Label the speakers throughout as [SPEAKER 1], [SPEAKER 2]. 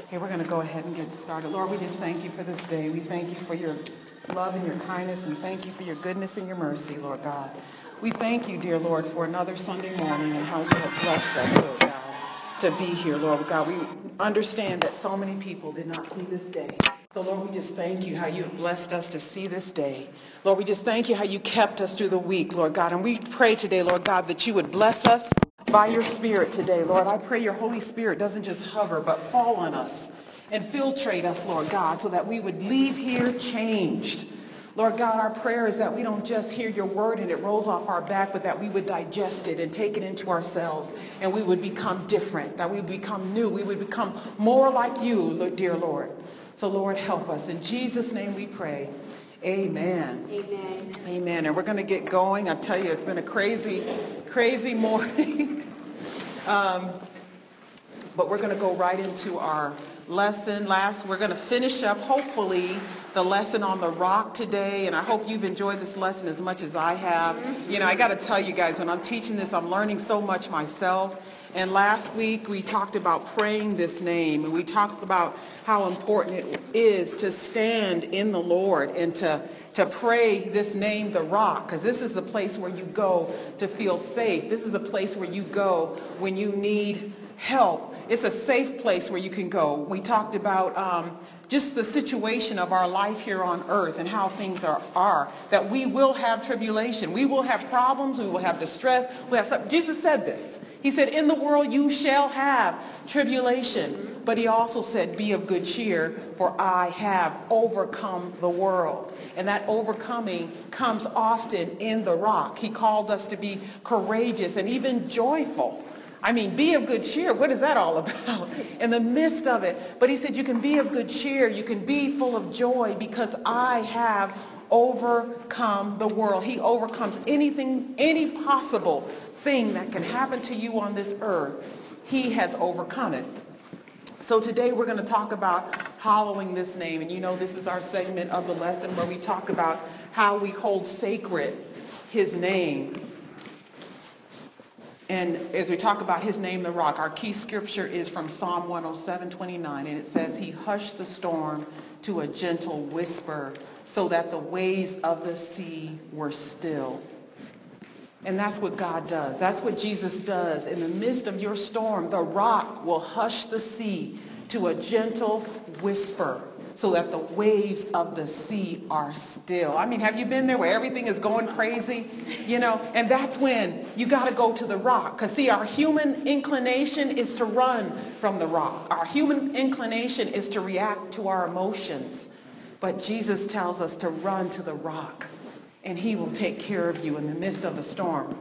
[SPEAKER 1] Okay, we're going to go ahead and get started. Lord, we just thank you for this day. We thank you for your love and your kindness. We thank you for your goodness and your mercy, Lord God. We thank you, dear Lord, for another Sunday morning and how you have blessed us, Lord God, to be here, Lord God. We understand that so many people did not see this day. So, Lord, we just thank you how you have blessed us to see this day. Lord, we just thank you how you kept us through the week, Lord God. And we pray today, Lord God, that you would bless us by your Spirit today, Lord. I pray your Holy Spirit doesn't just hover, but fall on us and filtrate us, Lord God, so that we would leave here changed. Lord God, our prayer is that we don't just hear your word and it rolls off our back, but that we would digest it and take it into ourselves, and we would become different, that we would become new, we would become more like you, dear Lord. So, Lord, help us. In Jesus' name we pray. Amen.
[SPEAKER 2] Amen.
[SPEAKER 1] Amen. And we're going to get going. I tell you, it's been a crazy morning. But we're going to go right into our lesson. We're going to finish up, hopefully, the lesson on the rock today. And I hope you've enjoyed this lesson as much as I have. You know, I got to tell you guys, when I'm teaching this, I'm learning so much myself. And last week, we talked about praying this name. And we talked about how important it is to stand in the Lord and to pray this name, the rock, because this is the place where you go to feel safe. This is the place where you go when you need help. It's a safe place where you can go. We talked about just the situation of our life here on earth and how things are, that we will have tribulation. We will have problems. We will have distress. Jesus said this. He said, in the world you shall have tribulation. But he also said, be of good cheer, for I have overcome the world. And that overcoming comes often in the rock. He called us to be courageous and even joyful. I mean, be of good cheer. What is that all about? In the midst of it. But he said, you can be of good cheer. You can be full of joy because I have overcome the world. He overcomes anything, any possible thing that can happen to you on this earth. He has overcome it. So today we're going to talk about hallowing this name. And you know, this is our segment of the lesson where we talk about how we hold sacred his name. And as we talk about his name, the rock, our key scripture is from Psalm 107:29, and it says, he hushed the storm to a gentle whisper so that the waves of the sea were still. And that's what God does. That's what Jesus does. In the midst of your storm, the rock will hush the sea to a gentle whisper so that the waves of the sea are still. I mean, have you been there where everything is going crazy? You know, and that's when you got to go to the rock. Because see, our human inclination is to run from the rock. Our human inclination is to react to our emotions. But Jesus tells us to run to the rock, and he will take care of you in the midst of the storm.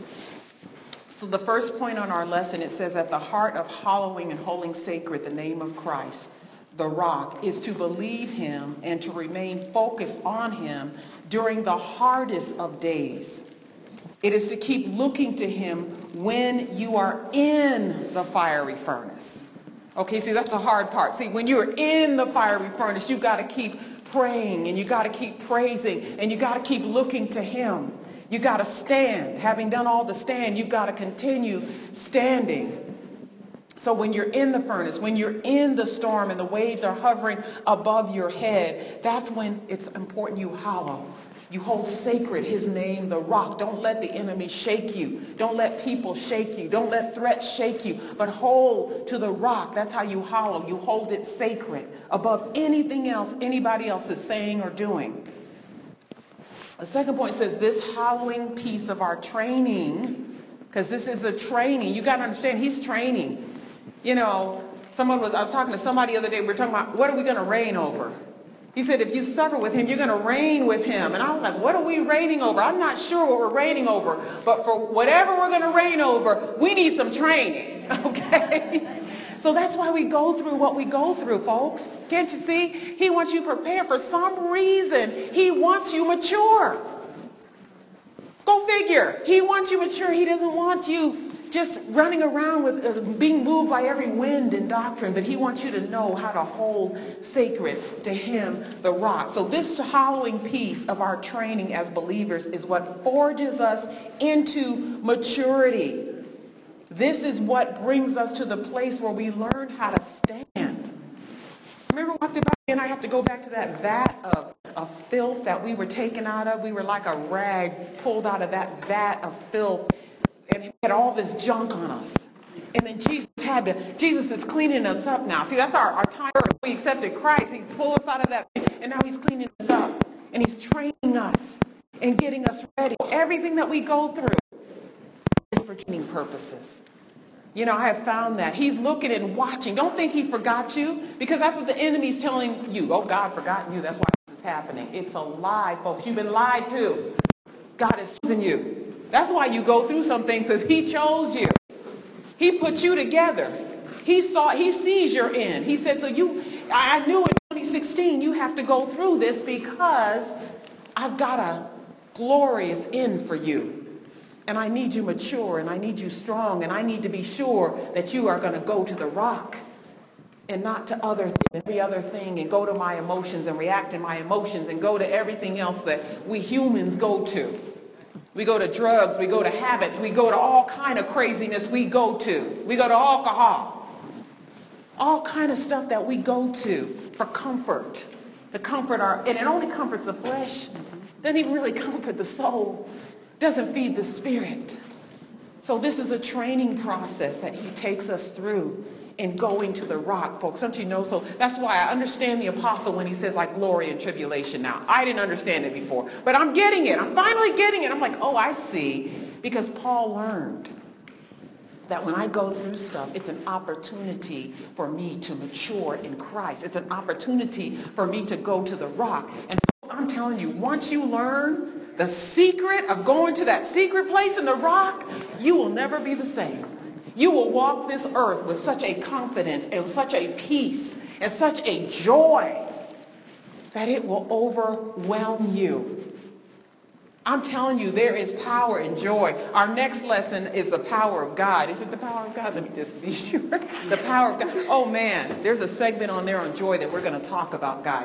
[SPEAKER 1] So the first point on our lesson, it says, at the heart of hallowing and holding sacred the name of Christ, the rock, is to believe him and to remain focused on him during the hardest of days. It is to keep looking to him when you are in the fiery furnace. Okay, see, that's the hard part. See, when you're in the fiery furnace, you've got to keep praying, and you got to keep praising, and you got to keep looking to him. You got to stand. Having done all to stand, you've got to continue standing. So when you're in the furnace, when you're in the storm and the waves are hovering above your head, that's when it's important you hallow. You hold sacred his name, the rock. Don't let the enemy shake you. Don't let people shake you. Don't let threats shake you. But hold to the rock. That's how you hallow. You hold it sacred above anything else anybody else is saying or doing. The second point says this hallowing piece of our training, because this is a training. You got to understand, he's training. You know, I was talking to somebody the other day. We were talking about, what are we going to reign over? He said, if you suffer with him, you're going to reign with him. And I was like, what are we reigning over? I'm not sure what we're reigning over. But for whatever we're going to reign over, we need some training. Okay? So that's why we go through what we go through, folks. Can't you see? He wants you prepared. For some reason, he wants you mature. Go figure. He wants you mature. He doesn't want you just running around with being moved by every wind and doctrine, but he wants you to know how to hold sacred to him, the rock. So this hallowing piece of our training as believers is what forges us into maturity. This is what brings us to the place where we learn how to stand. talked about, and I have to go back to that vat of filth that we were taken out of. We were like a rag pulled out of that vat of filth, and it had all this junk on us. And then Jesus is cleaning us up now. See, that's our time. We accepted Christ. He's pulled us out of that, and now he's cleaning us up. And he's training us and getting us ready. Everything that we go through is for training purposes. You know, I have found that. He's looking and watching. Don't think he forgot you, because that's what the enemy's telling you. Oh, God forgotten you. That's why this is happening. It's a lie, folks. You've been lied to. God has chosen you. That's why you go through some things, because he chose you. He put you together. He sees your end. He said, I knew in 2016 you have to go through this because I've got a glorious end for you. And I need you mature, and I need you strong, and I need to be sure that you are going to go to the rock and not to every other thing, and go to my emotions and react to my emotions and go to everything else that we humans go to. We go to drugs, we go to habits, we go to all kind of craziness we go to. We go to alcohol. All kind of stuff that we go to for comfort. To comfort and it only comforts the flesh. Doesn't even really comfort the soul. Doesn't feed the spirit. So this is a training process that he takes us through in going to the rock, folks. Don't you know? So that's why I understand the apostle when he says like glory and tribulation now. I didn't understand it before, but I'm getting it. I'm finally getting it. I'm like, oh, I see. Because Paul learned that when I go through stuff, it's an opportunity for me to mature in Christ. It's an opportunity for me to go to the rock. And I'm telling you, once you learn the secret of going to that secret place in the rock, you will never be the same. You will walk this earth with such a confidence and such a peace and such a joy that it will overwhelm you. I'm telling you, there is power and joy. Our next lesson is the power of God. Is it the power of God? Let me just be sure. The power of God. Oh, man, there's a segment on there on joy that we're going to talk about, guys.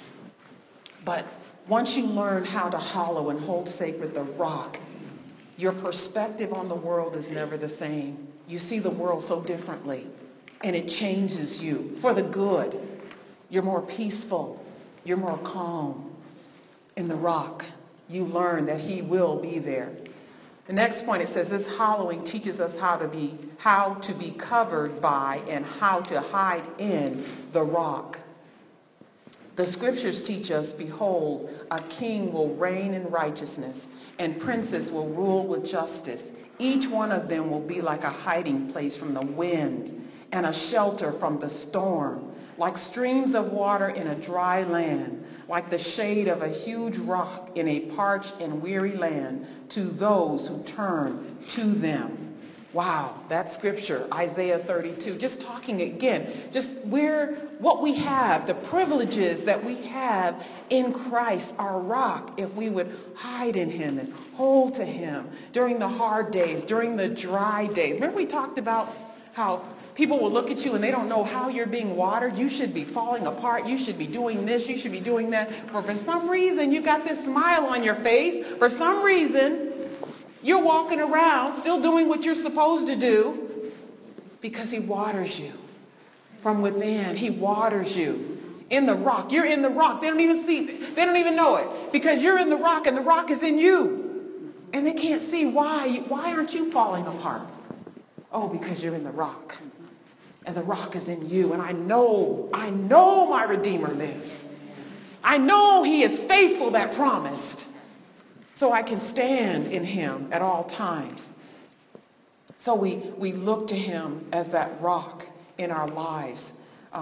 [SPEAKER 1] But once you learn how to hallow and hold sacred the rock, your perspective on the world is never the same. You see the world so differently, and it changes you for the good. You're more peaceful. You're more calm. In the rock, you learn that he will be there. The next point, it says this hallowing teaches us how to be covered by and how to hide in the rock. The scriptures teach us, behold, a king will reign in righteousness, and princes will rule with justice. Each one of them will be like a hiding place from the wind and a shelter from the storm, like streams of water in a dry land, like the shade of a huge rock in a parched and weary land to those who turn to them. Wow, that scripture, Isaiah 32, just talking again, just what we have, the privileges that we have in Christ, our rock, if we would hide in him and hold to him during the hard days, during the dry days. Remember we talked about how people will look at you and they don't know how you're being watered. You should be falling apart. You should be doing this. You should be doing that. For some reason, you got this smile on your face. For some reason, you're walking around still doing what you're supposed to do because he waters you from within. He waters you in the rock. You're in the rock. They don't even see it. They don't even know it because you're in the rock and the rock is in you. And they can't see why. Why aren't you falling apart? Oh, because you're in the rock. And the rock is in you. And I know my Redeemer lives. I know he is faithful that promised. So I can stand in him at all times. So we look to him as that rock in our lives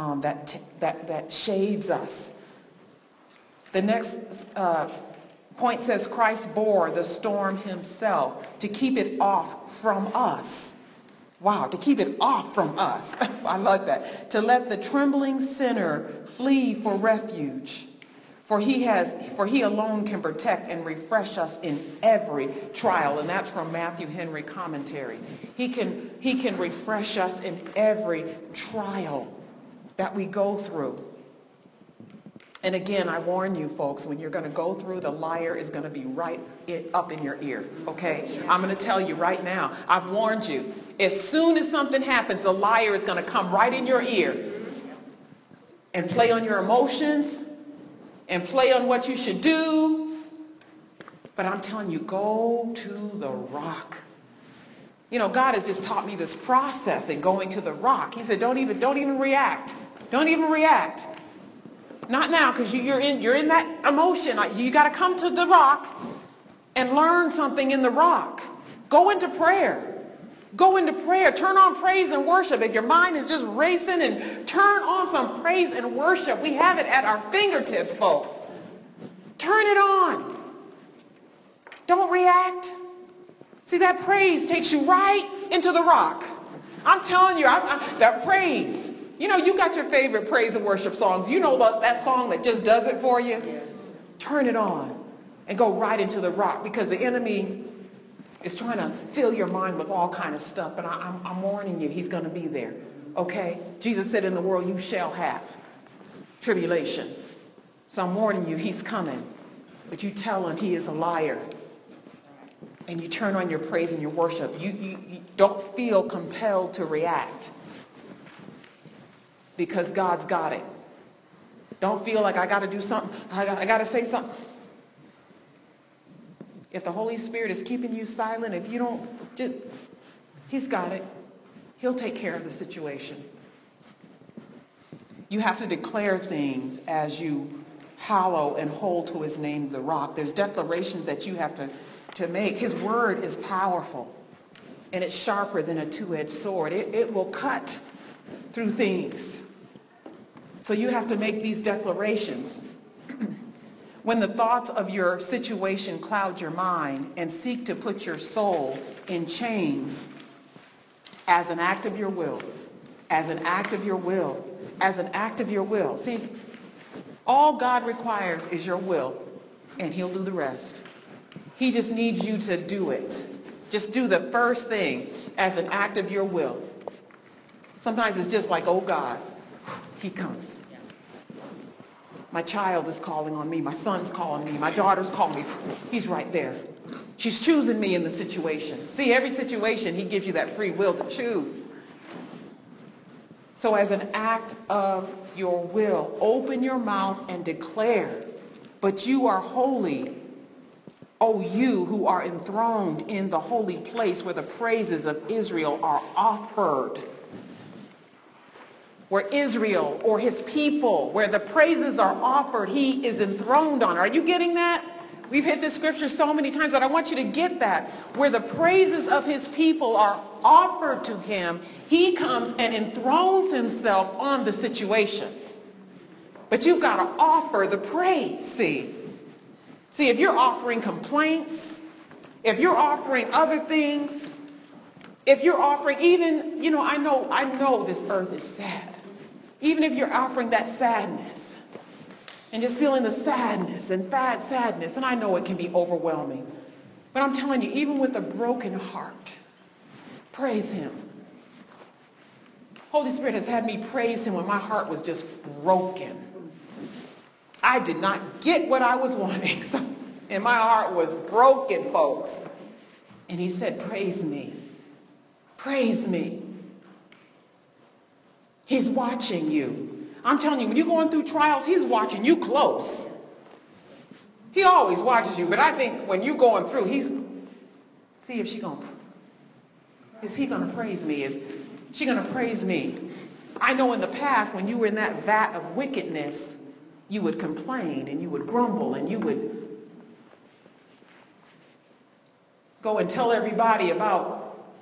[SPEAKER 1] that shades us. The next point says Christ bore the storm himself to keep it off from us. Wow, to keep it off from us. I love that. To let the trembling sinner flee for refuge. For he alone can protect and refresh us in every trial. And that's from Matthew Henry commentary. He can refresh us in every trial that we go through. And again, I warn you folks, when you're going to go through, the liar is going to be right up in your ear. Okay? I'm going to tell you right now. I've warned you. As soon as something happens, the liar is going to come right in your ear and play on your emotions and play on what you should do. But I'm telling you, go to the rock. You know, God has just taught me this process in going to the rock. He said, don't even react. Don't even react. Not now, because you're in that emotion. You got to come to the rock and learn something in the rock. Go into prayer. Go into prayer. Turn on praise and worship. If your mind is just racing, and turn on some praise and worship. We have it at our fingertips, folks. Turn it on. Don't react. See, that praise takes you right into the rock. I'm telling you, that praise. You know, you got your favorite praise and worship songs. You know that song that just does it for you? Yes. Turn it on and go right into the rock, because the enemy is trying to fill your mind with all kind of stuff. But I'm warning you, he's going to be there. Okay? Jesus said, in the world you shall have tribulation. So I'm warning you, he's coming. But you tell him he is a liar. And you turn on your praise and your worship. You don't feel compelled to react, because God's got it. Don't feel like I got to do something. I got to say something. If the Holy Spirit is keeping you silent, if you don't, he's got it. He'll take care of the situation. You have to declare things as you hallow and hold to his name, the rock. There's declarations that you have to make. His word is powerful, and it's sharper than a two-edged sword. It will cut through things. So you have to make these declarations. When the thoughts of your situation cloud your mind and seek to put your soul in chains, as an act of your will, as an act of your will, as an act of your will. See, all God requires is your will, and he'll do the rest. He just needs you to do it. Just do the first thing as an act of your will. Sometimes it's just like, oh God, he comes. My child is calling on me. My son's calling me. My daughter's calling me. He's right there. She's choosing me in the situation. See, every situation, he gives you that free will to choose. So as an act of your will, open your mouth and declare, but you are holy, O you who are enthroned in the holy place where the praises of Israel are offered. Where Israel, or his people, where the praises are offered, he is enthroned on. Are you getting that? We've hit this scripture so many times, but I want you to get that. Where the praises of his people are offered to him, he comes and enthrones himself on the situation. But you've got to offer the praise, see. See, if you're offering complaints, if you're offering other things, if you're offering even, I know this earth is sad. Even if you're offering that sadness and just feeling the sadness and bad sadness, and I know it can be overwhelming. But I'm telling you, even with a broken heart, praise him. Holy Spirit has had me praise him when my heart was just broken. I did not get what I was wanting, and my heart was broken, folks. And he said, praise me. Praise me. He's watching you. I'm telling you, when you're going through trials, he's watching you close. He always watches you, but I think when you're going through, see if is he going to praise me? Is she going to praise me? I know in the past, when you were in that vat of wickedness, you would complain and you would grumble and you would go and tell everybody about.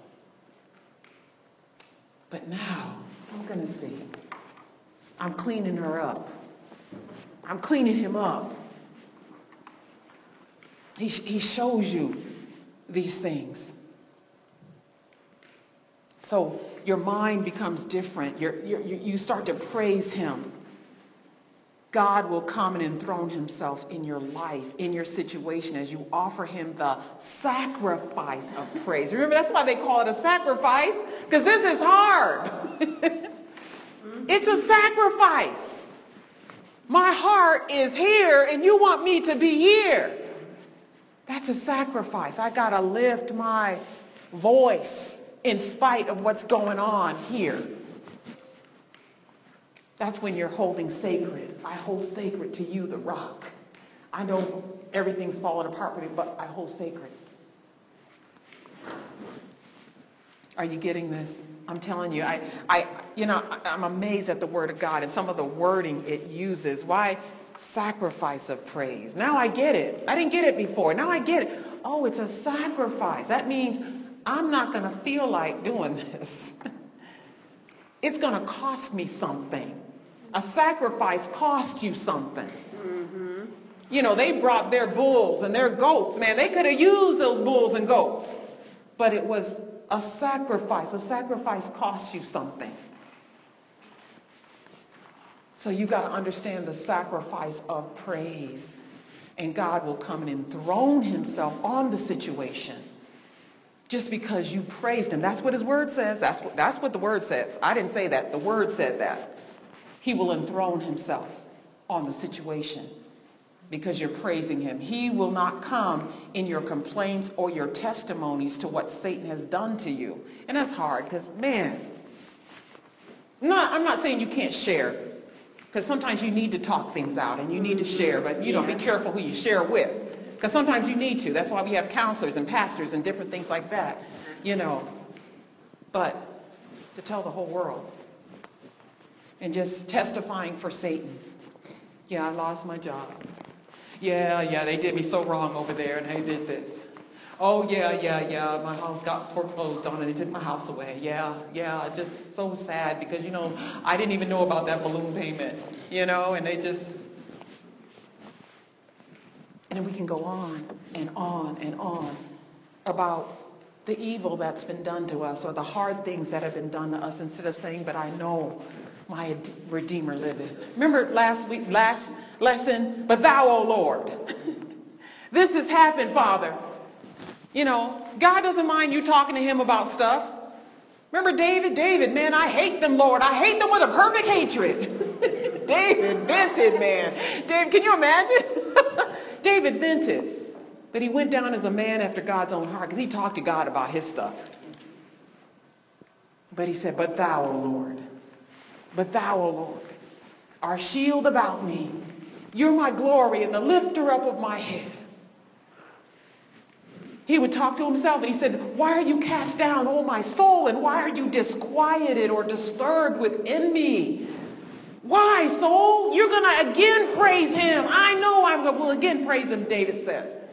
[SPEAKER 1] But now, I'm going to see. I'm cleaning her up. I'm cleaning him up. He shows you these things. So your mind becomes different. You start to praise him. God will come and enthrone himself in your life, in your situation, as you offer him the sacrifice of praise. Remember, that's why they call it a sacrifice, because this is hard. It's a sacrifice. My heart is here, and you want me to be here. That's a sacrifice. I got to lift my voice in spite of what's going on here. That's when you're holding sacred. I hold sacred to you, the rock. I know everything's falling apart with me, but I hold sacred. Are you getting this? I'm telling you, I'm amazed at the Word of God and some of the wording it uses. Why sacrifice of praise? Now I get it. I didn't get it before. Now I get it. Oh, it's a sacrifice. That means I'm not going to feel like doing this. It's going to cost me something. A sacrifice costs you something. Mm-hmm. You know, they brought their bulls and their goats. Man, they could have used those bulls and goats. But it was a sacrifice. A sacrifice costs you something. So you got to understand the sacrifice of praise. And God will come and enthrone himself on the situation. Just because you praised him. That's what his word says. That's what the word says. I didn't say that. The word said that. He will enthrone himself on the situation because you're praising him. He will not come in your complaints or your testimonies to what Satan has done to you. And that's hard because, man, I'm not saying you can't share, because sometimes you need to talk things out and you need to share, but be careful who you share with, because sometimes you need to. That's why we have counselors and pastors and different things like that, but to tell the whole world and just testifying for Satan. Yeah, I lost my job. Yeah, they did me so wrong over there and they did this. Oh, yeah, my house got foreclosed on and they took my house away. Yeah, just so sad because, I didn't even know about that balloon payment, and they just... And then we can go on and on and on about the evil that's been done to us or the hard things that have been done to us instead of saying, but I know my Redeemer liveth. Remember last lesson, but thou, O Lord. This has happened, Father. God doesn't mind you talking to him about stuff. Remember David, man, I hate them, Lord. I hate them with a perfect hatred. David vented, man. David, can you imagine? David vented. But he went down as a man after God's own heart because he talked to God about his stuff. But he said, but thou, O Lord. But thou, O Lord, are shield about me. You're my glory and the lifter up of my head. He would talk to himself and he said, why are you cast down, O my soul, and why are you disquieted or disturbed within me? Why, soul? You're going to again praise him. I know I will again praise him, David said.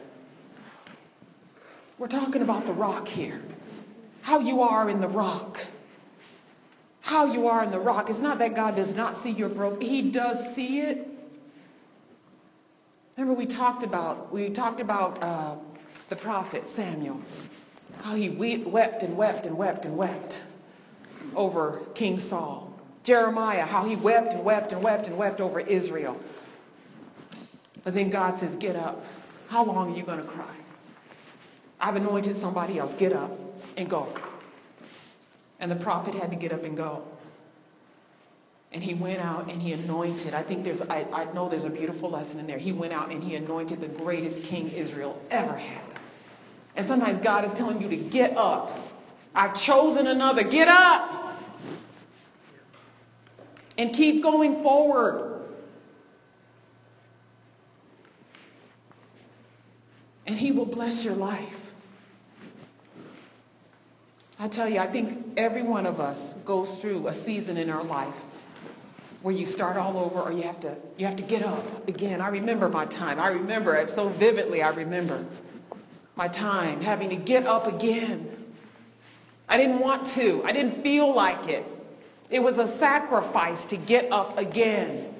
[SPEAKER 1] We're talking about the rock here. How you are in the rock. How you are in the rock. It's not that God does not see your broken. He does see it. Remember we talked about the prophet Samuel. How he wept and wept and wept and wept over King Saul. Jeremiah, how he wept and wept and wept and wept over Israel. But then God says, get up. How long are you going to cry? I've anointed somebody else. Get up and go. And the prophet had to get up and go. And he went out and he anointed. I know there's a beautiful lesson in there. He went out and he anointed the greatest king Israel ever had. And sometimes God is telling you to get up. I've chosen another. Get up. And keep going forward. And he will bless your life. I tell you, I think every one of us goes through a season in our life where you start all over or you have to get up again. I remember my time. I remember it so vividly. I remember my time having to get up again. I didn't want to. I didn't feel like it. It was a sacrifice to get up again.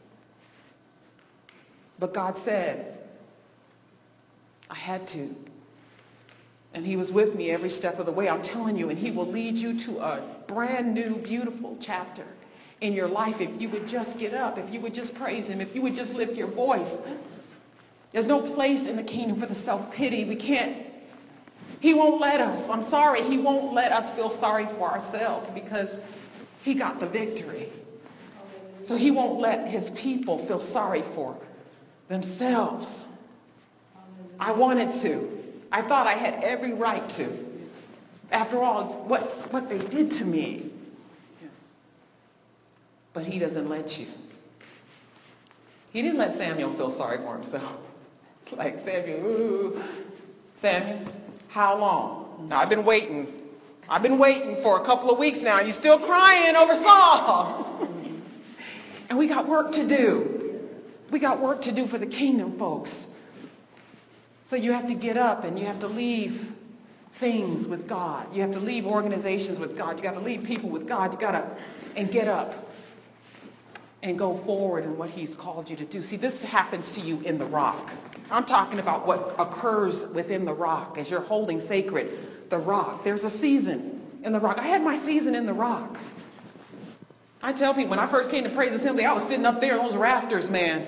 [SPEAKER 1] But God said, I had to. And he was with me every step of the way. I'm telling you, and he will lead you to a brand new, beautiful chapter in your life if you would just get up, if you would just praise him, if you would just lift your voice. There's no place in the kingdom for the self-pity. He won't let us. I'm sorry, he won't let us feel sorry for ourselves because he got the victory. So he won't let his people feel sorry for themselves. I wanted to. I thought I had every right to. After all, what they did to me. but he doesn't let you. He didn't let Samuel feel sorry for himself. It's like, Samuel, how long? Now, I've been waiting for a couple of weeks now, and you're still crying over Saul. And we got work to do. We got work to do for the kingdom, folks. So you have to get up and you have to leave things with God. You have to leave organizations with God. You got to leave people with God. You got to, and get up and go forward in what he's called you to do. See, this happens to you in the rock. I'm talking about what occurs within the rock as you're holding sacred the rock. There's a season in the rock. I had my season in the rock. I tell people, when I first came to Praise Assembly, I was sitting up there on those rafters, man.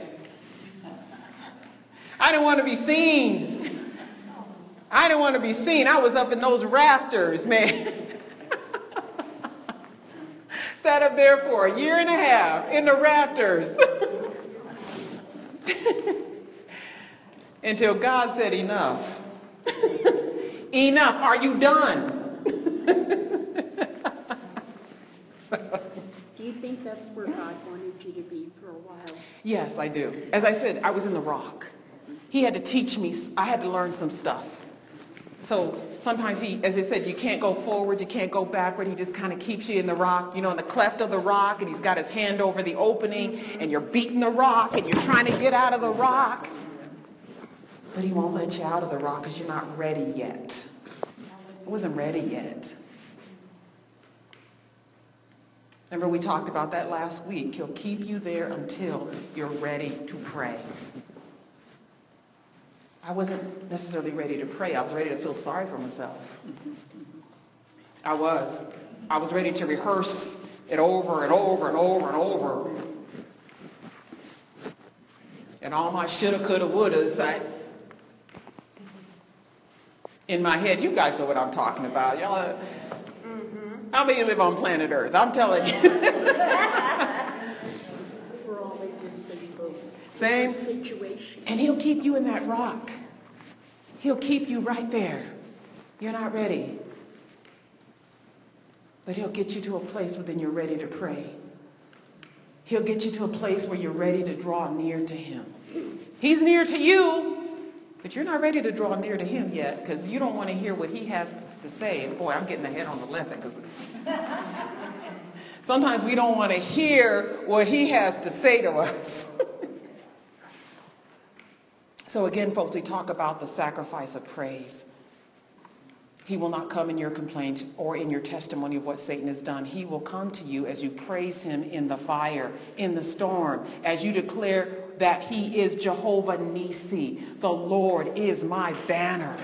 [SPEAKER 1] I didn't want to be seen. I didn't want to be seen. I was up in those rafters, man. Sat up there for a year and a half in the rafters. Until God said, enough. Enough. Are you done?
[SPEAKER 2] Do you think that's where God wanted you to be for a while?
[SPEAKER 1] Yes, I do. As I said, I was in the rock. He had to teach me. I had to learn some stuff. So sometimes he, as I said, you can't go forward, you can't go backward. He just kind of keeps you in the rock, in the cleft of the rock, and he's got his hand over the opening, and you're beating the rock, and you're trying to get out of the rock. But he won't let you out of the rock because you're not ready yet. I wasn't ready yet. Remember, we talked about that last week. He'll keep you there until you're ready to pray. I wasn't necessarily ready to pray. I was ready to feel sorry for myself. I was ready to rehearse it over and over and over and over. And all my shoulda, coulda, wouldas, in my head. You guys know what I'm talking about. Y'all, how many live on planet Earth? I'm telling you.
[SPEAKER 2] We're all in the same boat.
[SPEAKER 1] Same
[SPEAKER 2] situation.
[SPEAKER 1] And he'll keep you in that rock. He'll keep you right there. You're not ready. But he'll get you to a place where then you're ready to pray. He'll get you to a place where you're ready to draw near to him. He's near to you, but you're not ready to draw near to him yet because you don't want to hear what he has to say. And boy, I'm getting ahead on the lesson because sometimes we don't want to hear what he has to say to us. So again, folks, we talk about the sacrifice of praise. He will not come in your complaint or in your testimony of what Satan has done. He will come to you as you praise him in the fire, in the storm, as you declare that he is Jehovah Nisi. The Lord is my banner.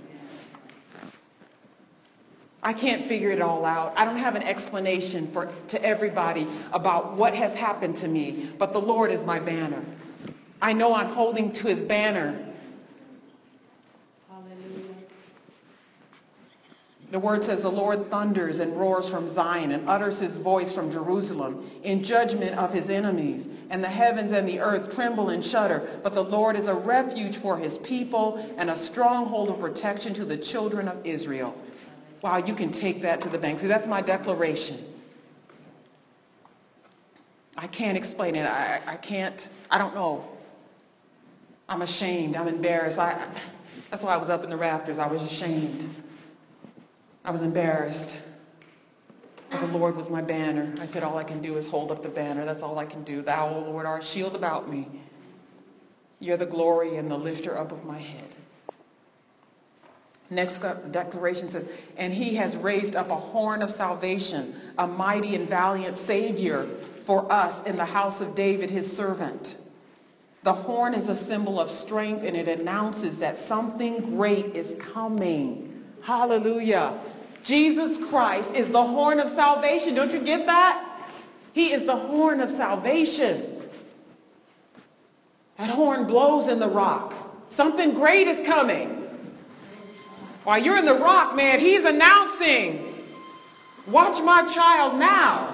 [SPEAKER 1] I can't figure it all out. I don't have an explanation to everybody about what has happened to me, but the Lord is my banner. I know I'm holding to his banner.
[SPEAKER 2] Hallelujah.
[SPEAKER 1] The word says the Lord thunders and roars from Zion and utters his voice from Jerusalem in judgment of his enemies. And the heavens and the earth tremble and shudder. But the Lord is a refuge for his people and a stronghold of protection to the children of Israel. Wow, you can take that to the bank. See, that's my declaration. I can't explain it. I can't. I don't know. I'm ashamed. I'm embarrassed. That's why I was up in the rafters. I was ashamed. I was embarrassed. But the Lord was my banner. I said, all I can do is hold up the banner. That's all I can do. Thou, O Lord, art a shield about me. You're the glory and the lifter up of my head. Next declaration says, and he has raised up a horn of salvation, a mighty and valiant Savior for us in the house of David, his servant. The horn is a symbol of strength, and it announces that something great is coming. Hallelujah. Jesus Christ is the horn of salvation. Don't you get that? He is the horn of salvation. That horn blows in the rock. Something great is coming. While you're in the rock, man, he's announcing, watch my child now.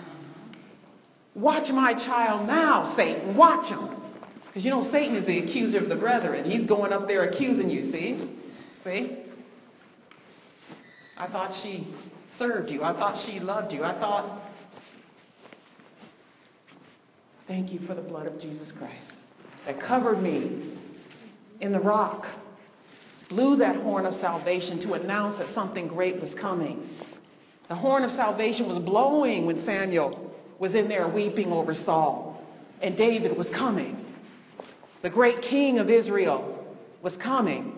[SPEAKER 1] Watch my child now, Satan. Watch him. Because Satan is the accuser of the brethren. He's going up there accusing you, see? See? I thought she served you. I thought she loved you. I thought Thank you for the blood of Jesus Christ that covered me in the rock, blew that horn of salvation to announce that something great was coming. The horn of salvation was blowing when Samuel was in there weeping over Saul, and David was coming. The great king of Israel was coming.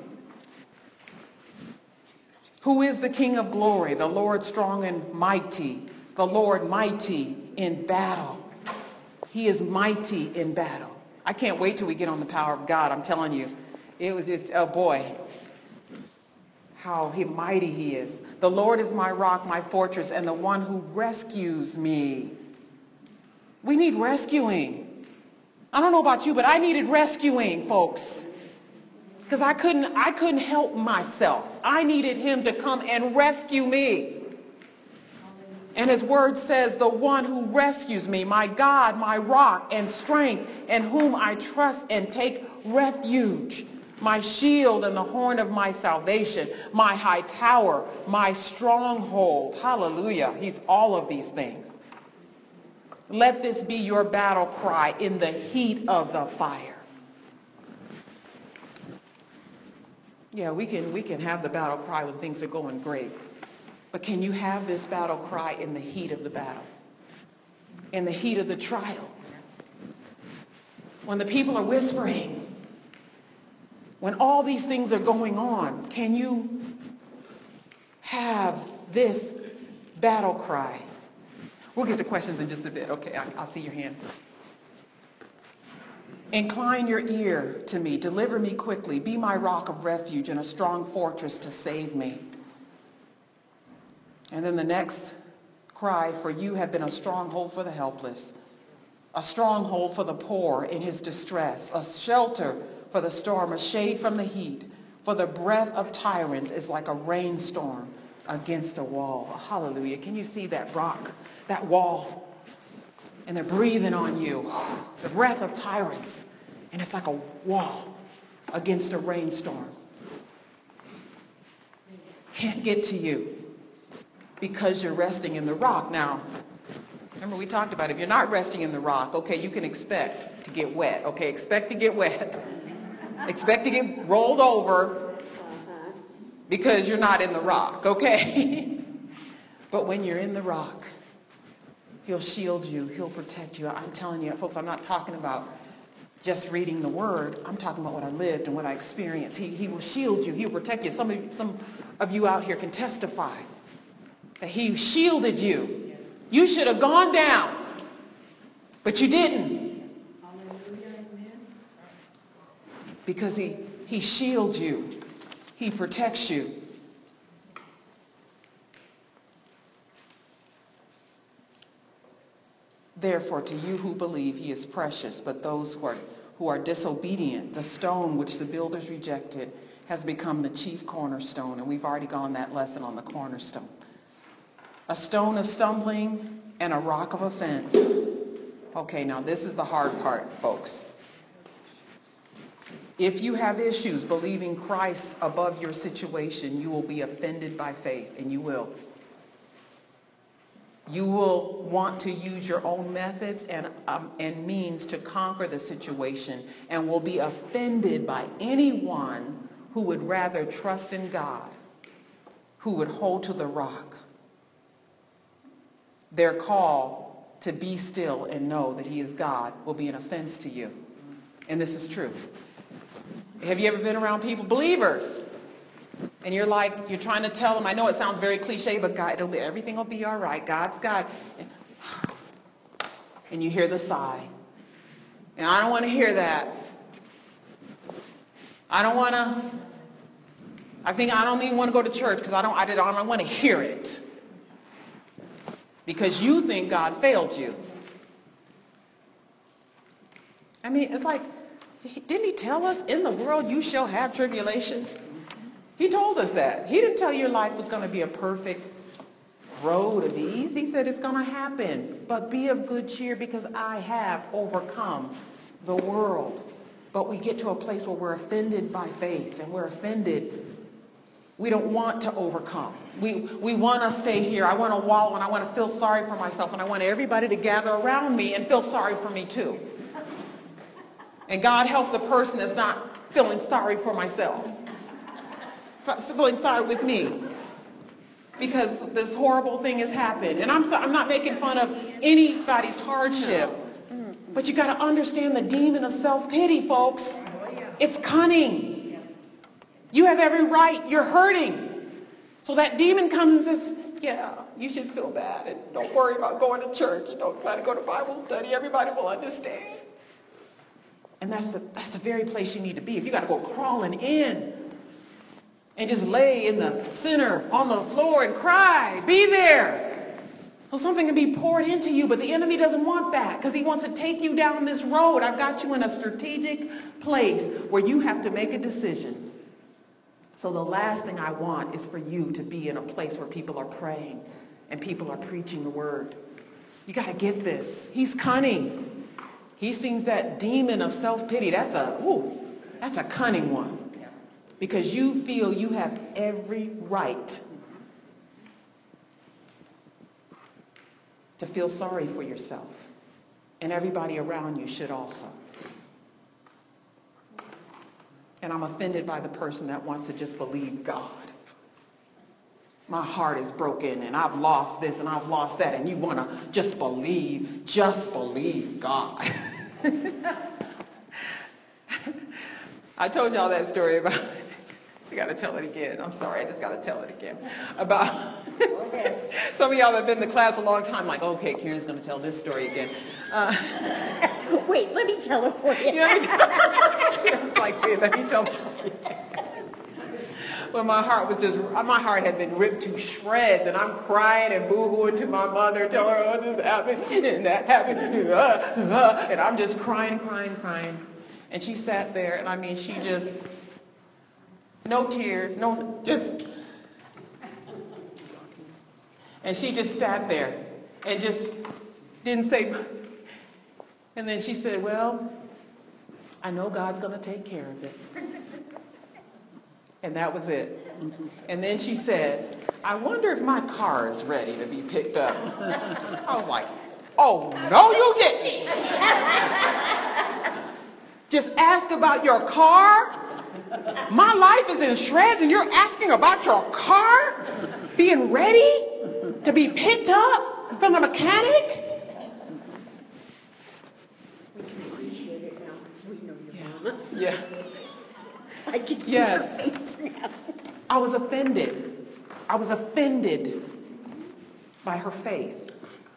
[SPEAKER 1] Who is the King of glory? The Lord strong and mighty, the Lord mighty in battle. He is mighty in battle. I can't wait till we get on the power of God. I'm telling you, it was just, oh boy, how mighty he is. The Lord is my rock, my fortress, and the one who rescues me. We need rescuing. I don't know about you, but I needed rescuing, folks. Because I couldn't help myself. I needed him to come and rescue me. And his word says, the one who rescues me, my God, my rock and strength, in whom I trust and take refuge, my shield and the horn of my salvation, my high tower, my stronghold. Hallelujah. He's all of these things. Let this be your battle cry in the heat of the fire. Yeah, we can have the battle cry when things are going great. But can you have this battle cry in the heat of the battle? In the heat of the trial? When the people are whispering? When all these things are going on, can you have this battle cry? We'll get to questions in just a bit. Okay, I'll see your hand. Incline your ear to me. Deliver me quickly. Be my rock of refuge and a strong fortress to save me. And then the next cry, for you have been a stronghold for the helpless, a stronghold for the poor in his distress, a shelter for the storm, a shade from the heat. For the breath of tyrants is like a rainstorm against a wall. Hallelujah. Can you see that rock, that wall? And they're breathing on you. The breath of tyrants. And it's like a wall against a rainstorm. Can't get to you because you're resting in the rock. Now, remember we talked about it. If you're not resting in the rock, okay, you can expect to get wet. Okay, expect to get wet. Expect to get rolled over because you're not in the rock, okay? But when you're in the rock, he'll shield you. He'll protect you. I'm telling you, folks, I'm not talking about just reading the word. I'm talking about what I lived and what I experienced. He will shield you. He'll protect you. Some of you out here can testify that he shielded you. You should have gone down, but you didn't. Because he shields you. He protects you. Therefore, to you who believe, he is precious, but those who are disobedient, the stone which the builders rejected has become the chief cornerstone. And we've already gone that lesson on the cornerstone. A stone of stumbling and a rock of offense. Okay, now this is the hard part, folks. If you have issues believing Christ above your situation, you will be offended by faith, and you will. You will want to use your own methods and means to conquer the situation, and will be offended by anyone who would rather trust in God, who would hold to the rock. Their call to be still and know that he is God will be an offense to you. And this is true. Have you ever been around people, believers, and you're trying to tell them, I know it sounds very cliche, but God, everything will be all right. God's God. And you hear the sigh. And I don't want to hear that. I don't even want to go to church because I don't want to hear it. Because you think God failed you. I mean, it's like, didn't he tell us, in the world you shall have tribulation? He told us that. He didn't tell you your life was going to be a perfect road of ease. He said it's going to happen. But be of good cheer because I have overcome the world. But we get to a place where we're offended by faith, and we're offended We don't want to overcome. We want to stay here. I want to wallow and I want to feel sorry for myself and I want everybody to gather around me and feel sorry for me too. And God help the person that's not feeling sorry for myself. Feeling sorry with me. Because this horrible thing has happened. And I'm not making fun of anybody's hardship. But you got to understand the demon of self-pity, folks. It's cunning. You have every right. You're hurting. So that demon comes and says, yeah, you should feel bad. And don't worry about going to church. And don't try to go to Bible study. Everybody will understand. And that's the very place you need to be. If you got to go crawling in and just lay in the center on the floor and cry, be there. So something can be poured into you, but the enemy doesn't want that because he wants to take you down this road. I've got you in a strategic place where you have to make a decision. So the last thing I want is for you to be in a place where people are praying and people are preaching the word. You got to get this. He's cunning. He sees that demon of self-pity. That's a cunning one. Because you feel you have every right to feel sorry for yourself. And everybody around you should also. And I'm offended by the person that wants to just believe God. My heart is broken and I've lost this and I've lost that. And you want to just believe God. I told y'all that story about, I got to tell it again. I'm sorry, I just got to tell it again. About, some of y'all have been in the class a long time, like, okay, Karen's going to tell this story again.
[SPEAKER 2] Wait, let me tell it for you.
[SPEAKER 1] It's like, wait, let me tell it for you. Well, my heart had been ripped to shreds, and I'm crying and boo-hooing to my mother, tell her, oh, this happened, and that happened, and I'm just crying. And she sat there, and I mean, she just, no tears, and she just sat there and just didn't say, and then she said, well, I know God's going to take care of it. And that was it. And then she said, I wonder if my car is ready to be picked up. I was like, oh, no, you didn't. Just ask about your car? My life is in shreds and you're asking about your car being ready to be picked up from the mechanic?
[SPEAKER 2] We can appreciate it now because we know your mama.
[SPEAKER 1] Yeah.
[SPEAKER 2] I can see her face now.
[SPEAKER 1] I was offended. I was offended by her faith.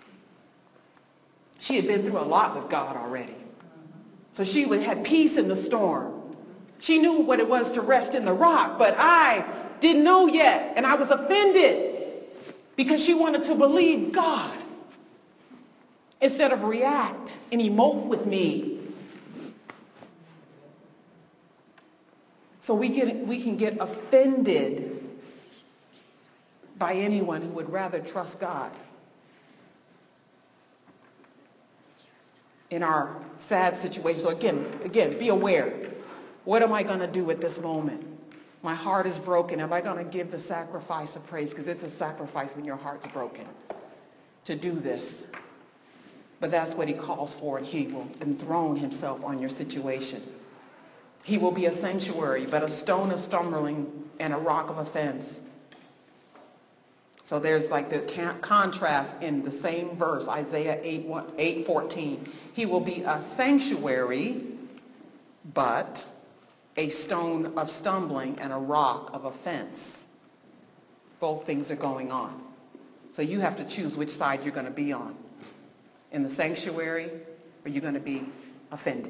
[SPEAKER 1] She had been through a lot with God already. So she had peace in the storm. She knew what it was to rest in the rock, but I didn't know yet, and I was offended because she wanted to believe God instead of react and emote with me. So we can get offended by anyone who would rather trust God. In our sad situation. So again, be aware. What am I going to do at this moment? My heart is broken. Am I going to give the sacrifice of praise? Because it's a sacrifice when your heart's broken to do this. But that's what he calls for, and he will enthrone himself on your situation. He will be a sanctuary, but a stone of stumbling and a rock of offense. So there's like the contrast in the same verse, Isaiah 8:14. He will be a sanctuary, but a stone of stumbling and a rock of offense. Both things are going on. So you have to choose which side you're going to be on. In the sanctuary, or you're going to be offended.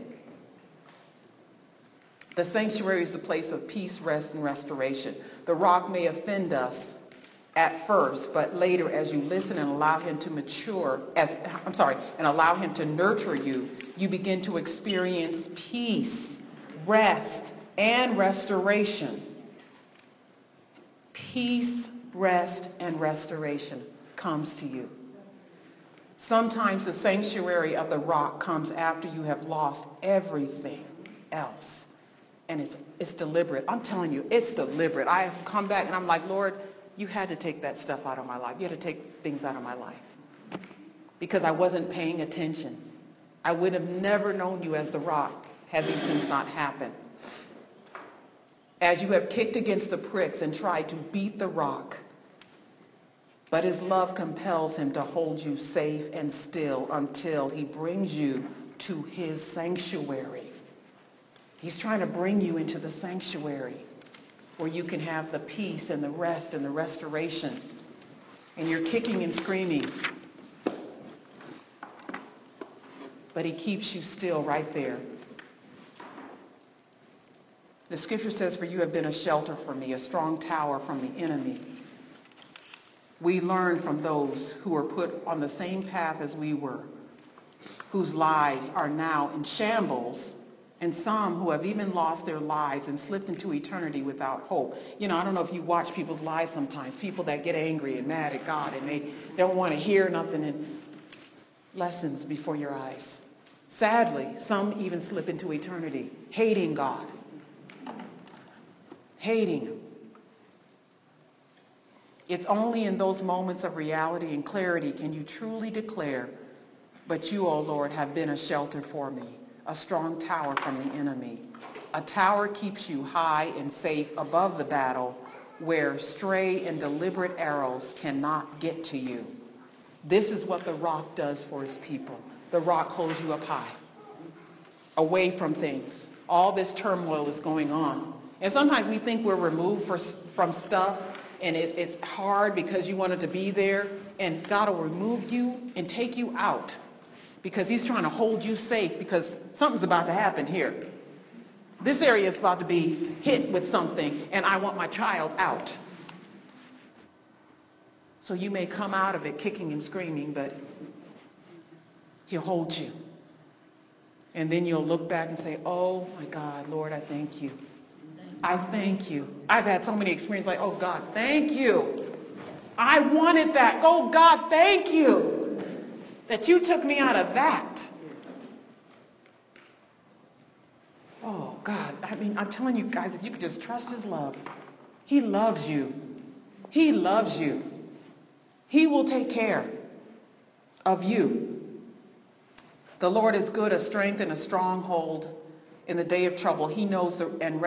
[SPEAKER 1] The sanctuary is the place of peace, rest, and restoration. The rock may offend us at first, but later as you listen and allow him to and allow him to nurture you, you begin to experience peace, rest, and restoration. Peace, rest, and restoration comes to you. Sometimes the sanctuary of the rock comes after you have lost everything else. And it's deliberate. I'm telling you, it's deliberate. I have come back and I'm like, Lord, you had to take that stuff out of my life. You had to take things out of my life. Because I wasn't paying attention. I would have never known you as the rock had these things not happened. As you have kicked against the pricks and tried to beat the rock, but his love compels him to hold you safe and still until he brings you to his sanctuary. He's trying to bring you into the sanctuary where you can have the peace and the rest and the restoration. And you're kicking and screaming. But he keeps you still right there. The scripture says, for you have been a shelter for me, a strong tower from the enemy. We learn from those who were put on the same path as we were, whose lives are now in shambles, and some who have even lost their lives and slipped into eternity without hope. You know, I don't know if you watch people's lives sometimes, people that get angry and mad at God and they don't want to hear nothing, and lessons before your eyes. Sadly, some even slip into eternity, hating God. Hating him. It's only in those moments of reality and clarity can you truly declare, but you, O Lord, have been a shelter for me, a strong tower from the enemy. A tower keeps you high and safe above the battle where stray and deliberate arrows cannot get to you. This is what the rock does for his people. The rock holds you up high, away from things. All this turmoil is going on. And sometimes we think we're removed from stuff, and it's hard because you wanted to be there, and God will remove you and take you out because he's trying to hold you safe because something's about to happen here. This area is about to be hit with something, and I want my child out. So you may come out of it kicking and screaming, but he'll hold you. And then you'll look back and say, oh my God, Lord, I thank you. I thank you. I've had so many experiences like, oh God, thank you. I wanted that. Oh God, thank you that you took me out of that. Oh God, I mean, I'm telling you guys, if you could just trust his love. He loves you. He loves you. He will take care of you. The Lord is good, a strength and a stronghold in the day of trouble. He knows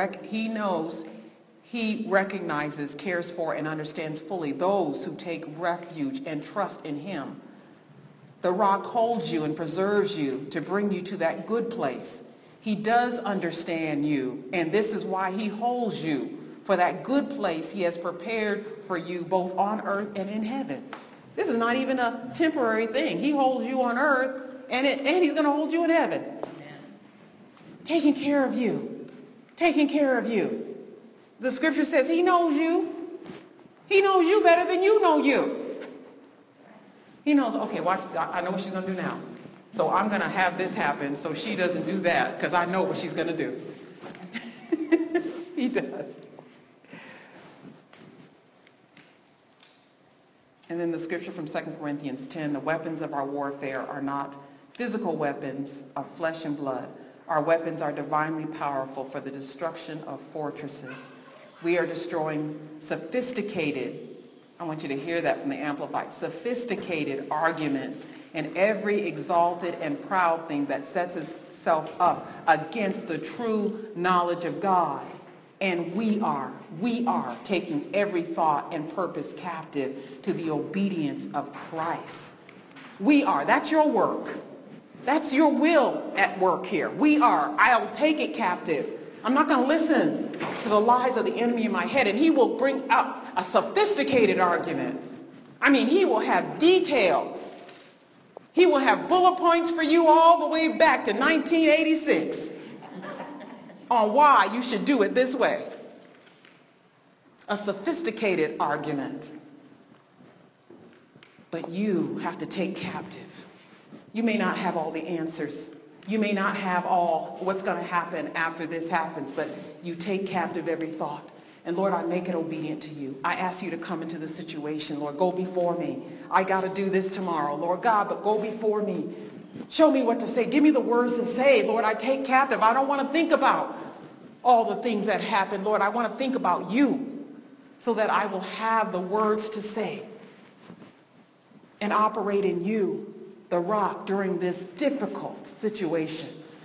[SPEAKER 1] he recognizes, cares for, and understands fully those who take refuge and trust in him. The rock holds you and preserves you to bring you to that good place. He does understand you, and this is why he holds you for that good place he has prepared for you both on earth and in heaven. This is not even a temporary thing. He holds you on earth, and he's going to hold you in heaven. Taking care of you. Taking care of you. The scripture says he knows you. He knows you better than you know you. He knows, okay, watch, I know what she's going to do now. So I'm going to have this happen so she doesn't do that because I know what she's going to do. He does. And then the scripture from 2 Corinthians 10, the weapons of our warfare are not physical weapons of flesh and blood. Our weapons are divinely powerful for the destruction of fortresses. We are destroying sophisticated, I want you to hear that from the Amplified, sophisticated arguments and every exalted and proud thing that sets itself up against the true knowledge of God. And we are taking every thought and purpose captive to the obedience of Christ. We are. That's your work. That's your will at work here. I'll take it captive. I'm not going to listen to the lies of the enemy in my head, and he will bring up a sophisticated argument. I mean, he will have details. He will have bullet points for you all the way back to 1986 on why you should do it this way. A sophisticated argument. But you have to take captive. You may not have all the answers. You may not have all what's going to happen after this happens, but you take captive every thought. And Lord, I make it obedient to you. I ask you to come into the situation. Lord, go before me. I got to do this tomorrow. Lord God, but go before me. Show me what to say. Give me the words to say. Lord, I take captive. I don't want to think about all the things that happen. Lord, I want to think about you so that I will have the words to say and operate in you, the rock, during this difficult situation.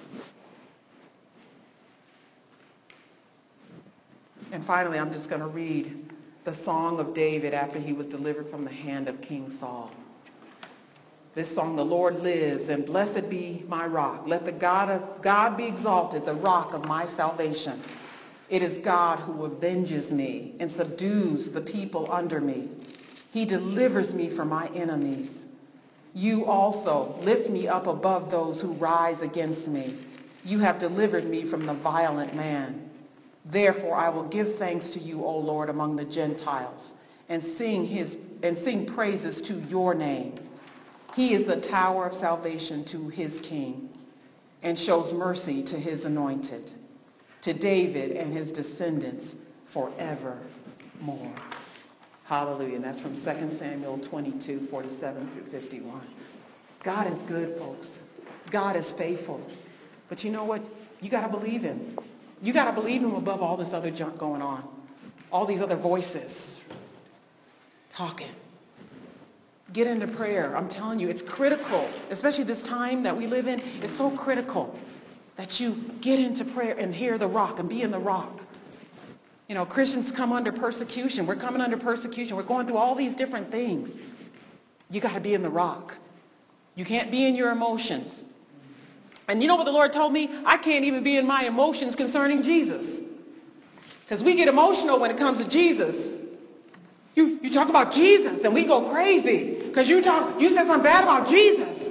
[SPEAKER 1] And finally, I'm just going to read the Song of David after he was delivered from the hand of King Saul. This song, the Lord lives, and blessed be my rock. Let the God be exalted, the rock of my salvation. It is God who avenges me and subdues the people under me. He delivers me from my enemies. You also lift me up above those who rise against me. You have delivered me from the violent man. Therefore, I will give thanks to you, O Lord, among the Gentiles, and sing praises to your name. He is the tower of salvation to his king, and shows mercy to his anointed, to David and his descendants forevermore. Hallelujah. And that's from 2 Samuel 22, 47 through 51. God is good, folks. God is faithful. But you know what? You got to believe him. You got to believe him above all this other junk going on. All these other voices talking. Get into prayer. I'm telling you, it's critical, especially this time that we live in. It's so critical that you get into prayer and hear the rock and be in the rock. You know, Christians come under persecution. We're coming under persecution. We're going through all these different things. You got to be in the rock. You can't be in your emotions. And you know what the Lord told me? I can't even be in my emotions concerning Jesus. Because we get emotional when it comes to Jesus. You talk about Jesus and we go crazy because you said something bad about Jesus.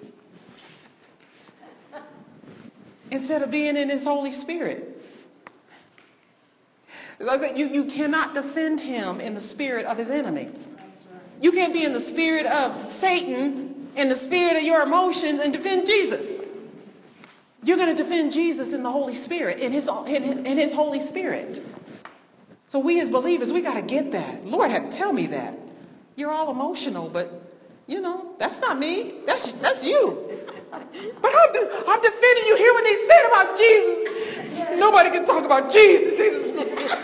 [SPEAKER 1] Instead of being in his Holy Spirit. As I said, you cannot defend him in the spirit of his enemy. You can't be in the spirit of Satan, in the spirit of your emotions, and defend Jesus. You're going to defend Jesus in the Holy Spirit, in his Holy Spirit. So we as believers, we got to get that. Lord had to tell me that. You're all emotional, but, you know, that's not me. That's you. But I'm defending you. Hear what they said about Jesus. Nobody can talk about Jesus.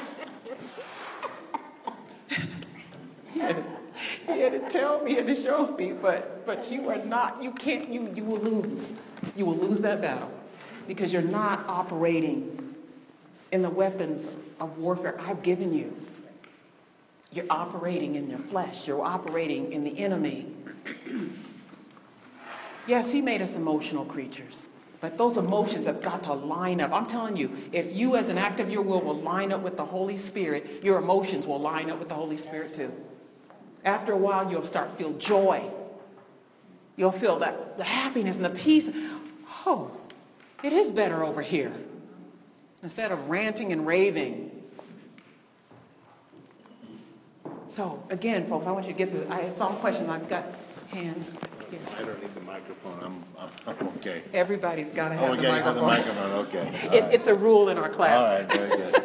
[SPEAKER 1] He had to tell me and to show me, but you are not, you can't, you will lose. You will lose that battle because you're not operating in the weapons of warfare I've given you. You're operating in your flesh. You're operating in the enemy. Yes, he made us emotional creatures, but those emotions have got to line up. I'm telling you, if you as an act of your will line up with the Holy Spirit, your emotions will line up with the Holy Spirit too. After a while, you'll start to feel joy. You'll feel that the happiness and the peace. Oh, it is better over here. Instead of ranting and raving. So, again, folks, I want you to get to, I saw a question. I've got hands here.
[SPEAKER 3] I don't need the microphone. I'm okay.
[SPEAKER 1] Everybody's got to have the
[SPEAKER 3] have the
[SPEAKER 1] microphone.
[SPEAKER 3] Okay.
[SPEAKER 1] It's a rule in our class.
[SPEAKER 3] All right, very good.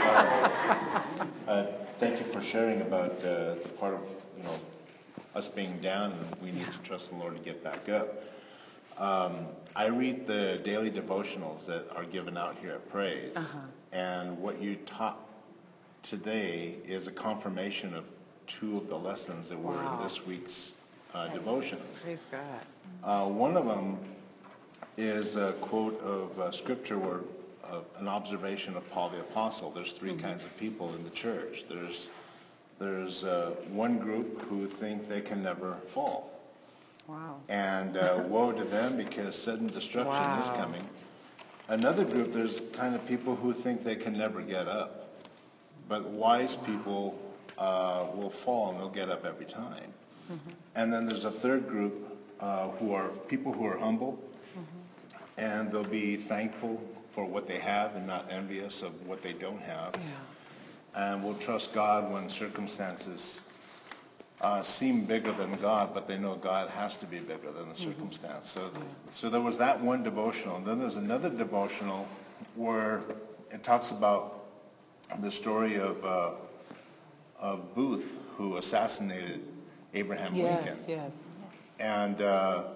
[SPEAKER 3] Thank you for sharing about the part of, us being down and we need to trust the Lord to get back up. I read the daily devotionals that are given out here at Praise, and what you taught today is a confirmation of two of the lessons that were in this week's devotions.
[SPEAKER 1] Praise God.
[SPEAKER 3] One of them is a quote of scripture where an observation of Paul the Apostle. There's three kinds of people in the church. There's one group who think they can never fall.
[SPEAKER 1] Wow.
[SPEAKER 3] And woe to them because sudden destruction is coming. Another group, there's kind of people who think they can never get up. But wise people will fall and they'll get up every time. And then there's a third group who are people who are humble. And they'll be thankful for what they have and not envious of what they don't have. And will trust God when circumstances seem bigger than God, but they know God has to be bigger than the circumstance. So there was that one devotional. And then there's another devotional where it talks about the story of Booth, who assassinated Abraham Lincoln.
[SPEAKER 1] Yes.
[SPEAKER 3] And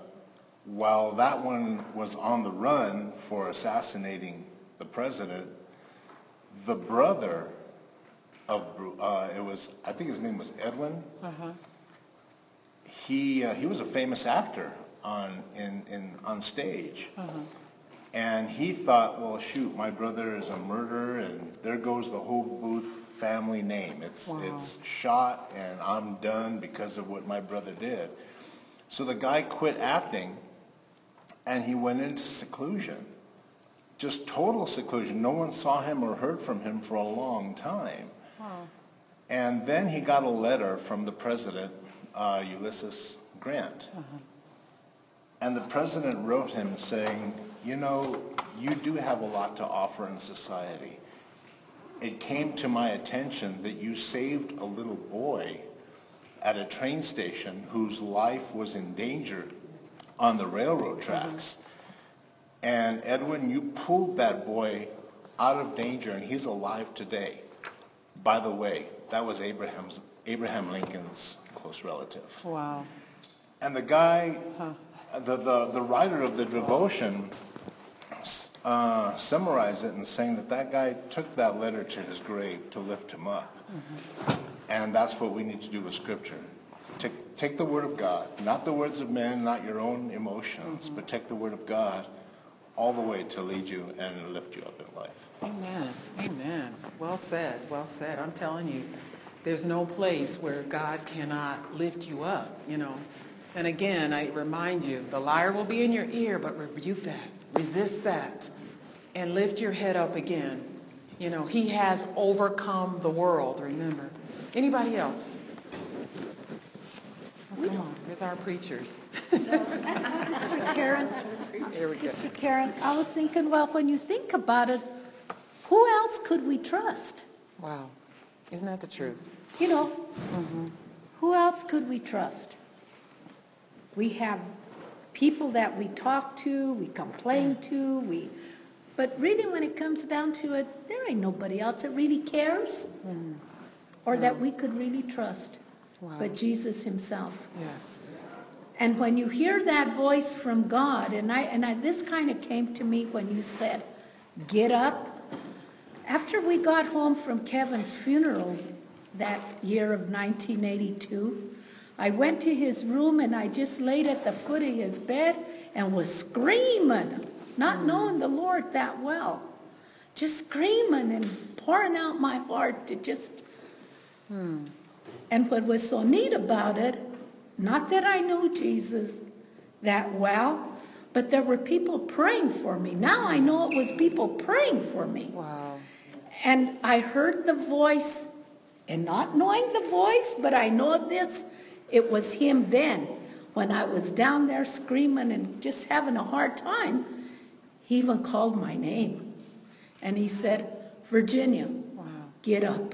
[SPEAKER 3] while that one was on the run for assassinating the president, the brother of, I think his name was Edwin. He was a famous actor on stage. And he thought, well, shoot, my brother is a murderer, and there goes the whole Booth family name. It's shot, and I'm done because of what my brother did. So the guy quit acting, and he went into seclusion. Just total seclusion. No one saw him or heard from him for a long time. And then he got a letter from the president, Ulysses Grant. And the president wrote him saying, you know, you do have a lot to offer in society. It came to my attention that you saved a little boy at a train station whose life was endangered on the railroad tracks. And Edwin, you pulled that boy out of danger, and he's alive today. By the way, that was Abraham Lincoln's close relative.
[SPEAKER 1] Wow.
[SPEAKER 3] And the guy, the writer of the devotion summarized it in saying that guy took that letter to his grave to lift him up. And that's what we need to do with Scripture. Take the Word of God, not the words of men, not your own emotions, but take the Word of God all the way to lead you and lift you up in life.
[SPEAKER 1] Amen. Amen. Well said. Well said. I'm telling you, there's no place where God cannot lift you up, you know. And again, I remind you, the liar will be in your ear, but rebuke that. Resist that. And lift your head up again. You know, he has overcome the world, remember. Anybody else? Oh, come on. Here's our preachers.
[SPEAKER 2] Sister Karen,
[SPEAKER 1] Here we go.
[SPEAKER 2] Sister Karen, I was thinking, well, when you think about it, who else could we trust?
[SPEAKER 1] Wow. Isn't that the truth?
[SPEAKER 2] You know, who else could we trust? We have people that we talk to, we complain to, but really when it comes down to it, there ain't nobody else that really cares or that we could really trust but Jesus himself.
[SPEAKER 1] Yes.
[SPEAKER 2] And when you hear that voice from God, and this kind of came to me when you said, get up. After we got home from Kevin's funeral that year of 1982, I went to his room and I just laid at the foot of his bed and was screaming, not knowing the Lord that well, just screaming and pouring out my heart to just... And what was so neat about it, not that I knew Jesus that well, but there were people praying for me. Now I know it was people praying for me.
[SPEAKER 1] Wow.
[SPEAKER 2] And I heard the voice, and not knowing the voice, but I know this, it was him then. When I was down there screaming and just having a hard time, he even called my name. And he said, Virginia, get up.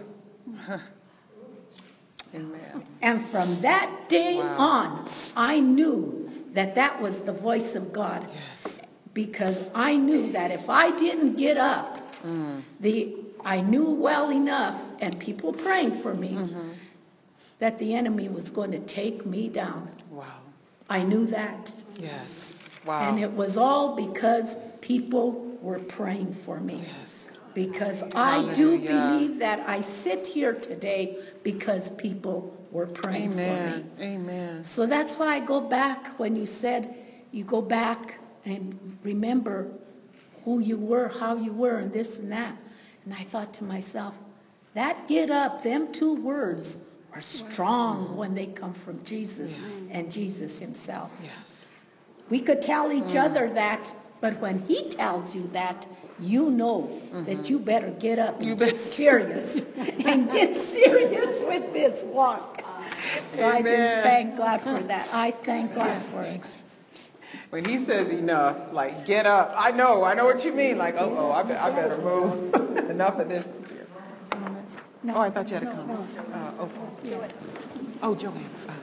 [SPEAKER 1] Amen.
[SPEAKER 2] And from that day on, I knew that was the voice of God.
[SPEAKER 1] Yes.
[SPEAKER 2] Because I knew that if I didn't get up, I knew well enough, and people praying for me, that the enemy was going to take me down.
[SPEAKER 1] Wow.
[SPEAKER 2] I knew that.
[SPEAKER 1] Yes. Wow.
[SPEAKER 2] And it was all because people were praying for me.
[SPEAKER 1] Yes.
[SPEAKER 2] Because I do
[SPEAKER 1] Hallelujah.
[SPEAKER 2] believe that I sit here today because people were praying for me.
[SPEAKER 1] Amen.
[SPEAKER 2] So that's why I go back when you said you go back and remember who you were, how you were, and this and that. And I thought to myself, that get up, them two words are strong when they come from Jesus and Jesus himself.
[SPEAKER 1] Yes.
[SPEAKER 2] We could tell each other that, but when he tells you that, you know that you better get up and get serious and get serious with this walk. So I just thank God for that. I thank God for it.
[SPEAKER 1] When he says enough, like get up, I know what you mean. Like, I better move. Enough of this.
[SPEAKER 2] No,
[SPEAKER 1] Oh, I thought you had a comment.
[SPEAKER 2] Joanne.
[SPEAKER 1] Oh, Joanne. Okay.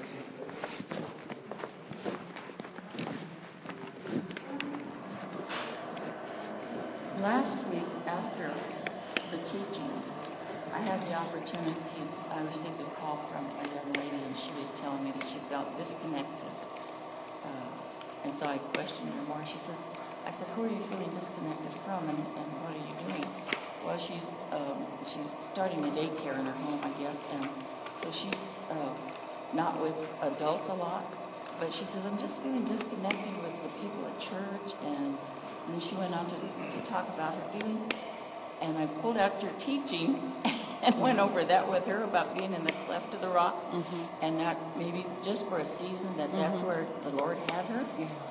[SPEAKER 4] Last week, after the teaching, I had the opportunity, I received a call from a young lady, and she was telling me that she felt disconnected. And so I questioned her more. I said, who are you feeling disconnected from, and what are you doing? Well, she's starting a daycare in her home, I guess, and so she's not with adults a lot. But she says, I'm just feeling disconnected with the people at church, and then she went on to talk about her feelings. And I pulled out your teaching and went over that with her about being in the cleft of the rock, and that maybe just for a season that's where the Lord had her.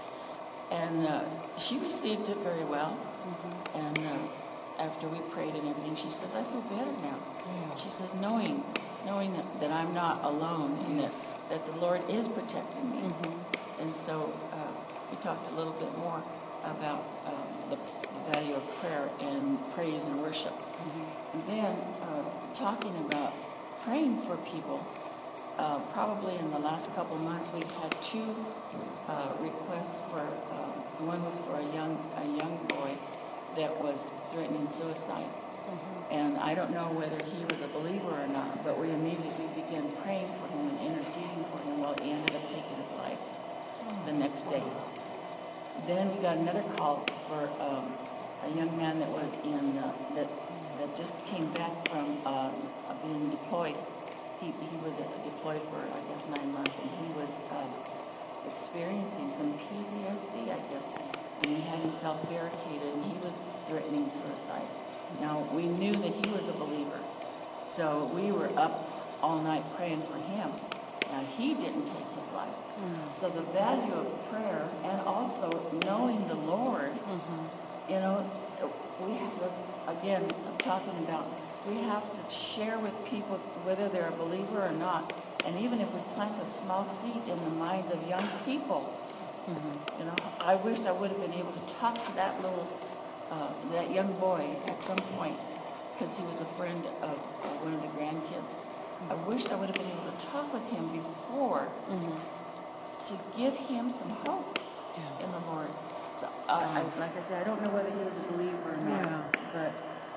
[SPEAKER 4] And she received it very well. And after we prayed and everything, she says, I feel better now. She says, knowing that I'm not alone in this, that the Lord is protecting me. And so we talked a little bit more about the value of prayer and praise and worship. And then talking about praying for people, probably in the last couple of months we've had two requests for, one was for a young boy that was threatening suicide. And I don't know whether he was a believer or not, but we immediately began praying for him and interceding for him. Well, he ended up taking his life the next day. Then we got another call for a young man that was in that just came back from being deployed. He was deployed for, I guess, 9 months, and he was experiencing some PTSD, I guess, and he had himself barricaded, and he was threatening suicide. Now, we knew that he was a believer, so we were up all night praying for him. Now, he didn't take his life. So the value of prayer and also knowing the Lord, you know, we have, again, I'm talking about, we have to share with people whether they're a believer or not. And even if we plant a small seed in the mind of young people, you know, I wished I would have been able to talk to that that young boy at some point, because he was a friend of one of the grandkids. I wished I would have been able to talk with him before to give him some hope in the Lord. So, like I said, I don't know whether he was a believer or not, but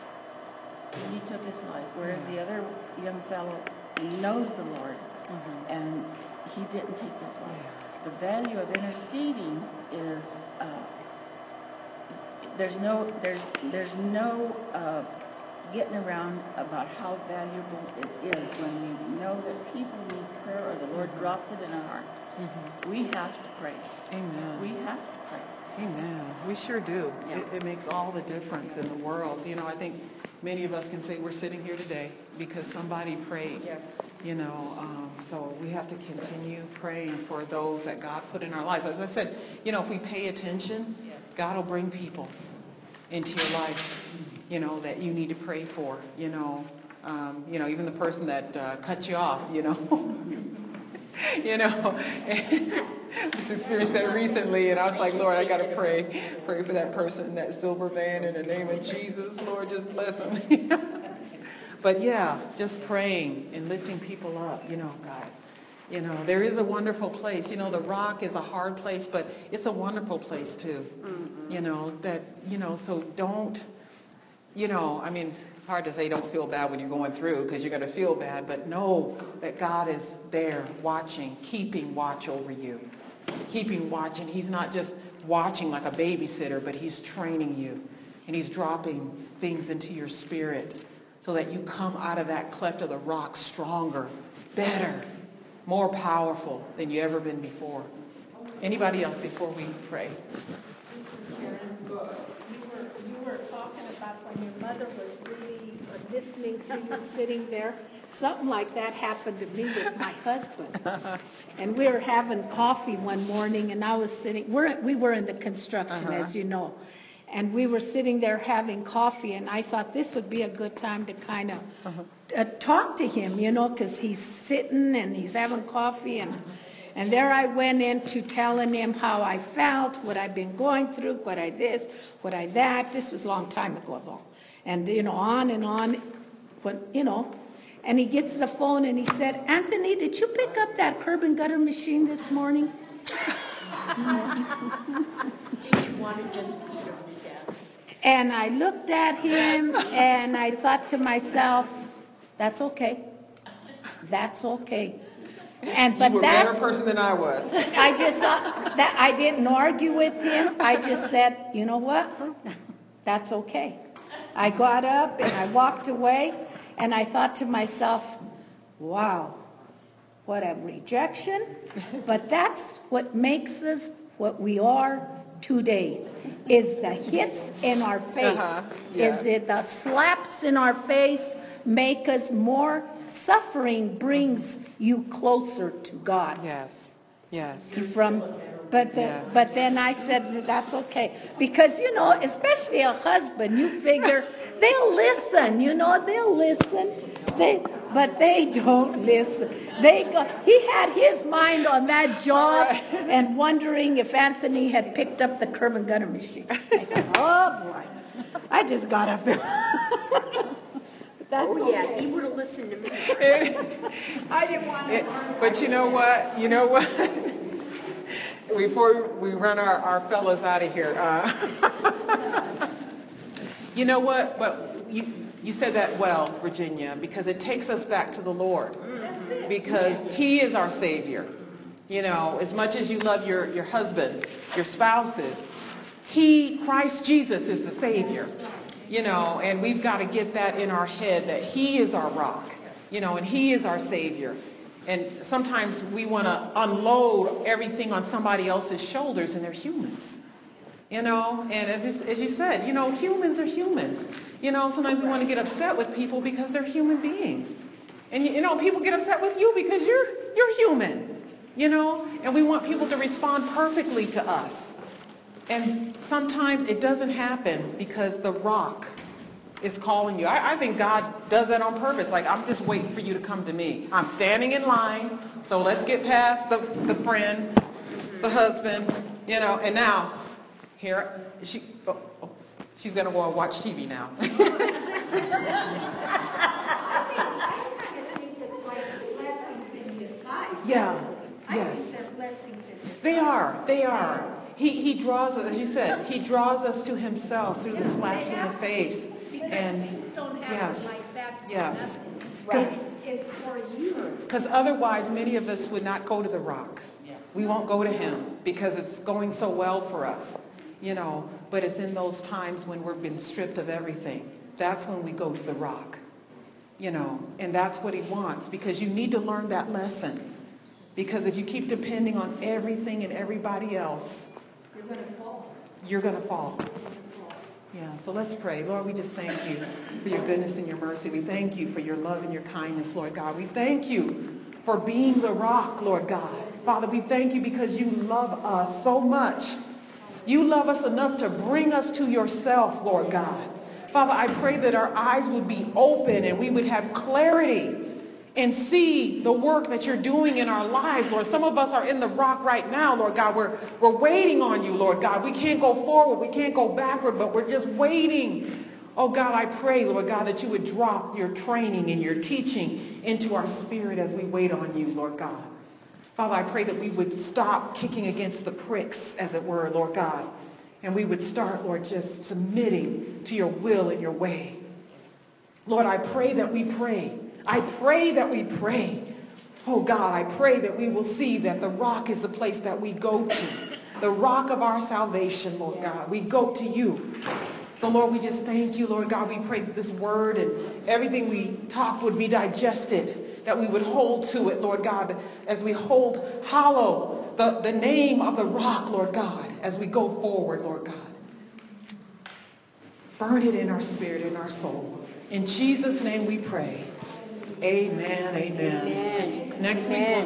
[SPEAKER 4] he took his life, whereas the other young fellow knows the Lord, and he didn't take his life. The value of interceding is there's no getting around about how valuable it is when we know that people need prayer or the Lord drops it in our heart. We have to pray.
[SPEAKER 1] Amen.
[SPEAKER 4] We have to pray.
[SPEAKER 1] Amen. We sure do.
[SPEAKER 4] Yeah.
[SPEAKER 1] It makes all the difference in the world. You know, I think many of us can say we're sitting here today because somebody prayed.
[SPEAKER 4] Yes.
[SPEAKER 1] You know, so we have to continue praying for those that God put in our lives. As I said, you know, if we pay attention, God will bring people into your life, you know, that you need to pray for, you know, even the person that cut you off, you know. You know, just experienced that recently, and I was like, Lord, I got to pray for that person, that silver van, in the name of Jesus. Lord, just bless them. But yeah, just praying and lifting people up, you know, guys. You know, there is a wonderful place. You know, the rock is a hard place, but it's a wonderful place too. You know, that, you know, so don't, you know, I mean, it's hard to say don't feel bad when you're going through, because you're going to feel bad, but know that God is there watching, keeping watch over you, keeping watching. He's not just watching like a babysitter, but he's training you, and he's dropping things into your spirit so that you come out of that cleft of the rock stronger, better, more powerful than you ever been before. Anybody else before we pray?
[SPEAKER 2] You were talking about when your mother was really listening to you sitting there. Something like that happened to me with my husband. And we were having coffee one morning, and I was sitting, we were in the construction, as you know. And we were sitting there having coffee, and I thought this would be a good time to kind of talk to him, you know, because he's sitting and he's having coffee. And there I went into telling him how I felt, what I'd been going through, what I this, what I that. This was a long time ago, though. And, you know, on and on, but, you know. And he gets the phone and he said, Anthony, did you pick up that curb and gutter machine this morning?
[SPEAKER 5] Did you want to just beat him to death?
[SPEAKER 2] And I looked at him and I thought to myself, that's okay. That's okay. But
[SPEAKER 1] You were a better person than I was.
[SPEAKER 2] I just thought that I didn't argue with him. I just said, you know what? That's okay. I got up and I walked away, And I thought to myself, wow, what a rejection. But that's what makes us what we are today, is the hits in our face. Is it the slaps in our face make us more? Suffering brings you closer to God.
[SPEAKER 1] Yes. Yes.
[SPEAKER 2] But then I said, that's okay. Because, especially a husband, you figure they'll listen, they'll listen. But they don't listen. He had his mind on that job and wondering if Anthony had picked up the curb and gutter machine. Oh, boy. I just got up there.
[SPEAKER 5] Yeah, he would have listened to me.
[SPEAKER 2] I didn't want to.
[SPEAKER 1] But you know what? Before we run our fellas out of here, you know what? But you said that well, Virginia, because it takes us back to the Lord. Because He is our Savior. As much as you love your husband, your spouses, Christ Jesus is the Savior. And we've got to get that in our head that He is our rock, and He is our Savior. And sometimes we want to unload everything on somebody else's shoulders, and they're humans. And as you said, humans are humans. Sometimes we want to get upset with people because they're human beings. And, people get upset with you because you're human, and we want people to respond perfectly to us. And sometimes it doesn't happen because the rock is calling you. I think God does that on purpose. Like, I'm just waiting for you to come to me. I'm standing in line, so let's get past the friend, the husband, and now, here, she's going to go and watch TV now.
[SPEAKER 2] I think it's like blessings in disguise.
[SPEAKER 1] Yeah,
[SPEAKER 2] I
[SPEAKER 1] yes.
[SPEAKER 2] think they're blessings in disguise.
[SPEAKER 1] They are. He draws us, as you said, He draws us to Himself through the slaps in the face. And
[SPEAKER 2] things don't happen like that for
[SPEAKER 1] yes.
[SPEAKER 2] nothing.
[SPEAKER 1] Right.
[SPEAKER 2] It's for you.
[SPEAKER 1] Because otherwise, many of us would not go to the rock. We won't go to Him because it's going so well for us, But it's in those times when we've been stripped of everything. That's when we go to the rock, And that's what He wants, because you need to learn that lesson. Because if you keep depending on everything and everybody else, you're going to fall. Yeah, so let's pray. Lord, we just thank You for Your goodness and Your mercy. We thank You for Your love and Your kindness, Lord God. We thank You for being the rock, Lord God. Father, we thank You because You love us so much. You love us enough to bring us to Yourself, Lord God. Father, I pray that our eyes would be open and we would have clarity and see the work that You're doing in our lives, Lord. Some of us are in the rock right now, Lord God. We're waiting on You, Lord God. We can't go forward. We can't go backward, but we're just waiting. Oh, God, I pray, Lord God, that You would drop Your training and Your teaching into our spirit as we wait on You, Lord God. Father, I pray that we would stop kicking against the pricks, as it were, Lord God, and we would start, Lord, just submitting to Your will and Your way. Lord, I pray that we pray. I pray that we pray. Oh God, I pray that we will see that the rock is the place that we go to. The rock of our salvation, Lord God. We go to You. So Lord, we just thank You, Lord God. We pray that this word and everything we talk would be digested, that we would hold to it, Lord God, as we hold hollow the name of the rock, Lord God, as we go forward, Lord God. Burn it in our spirit, in our soul. In Jesus' name we pray. Amen. Amen. Next week we'll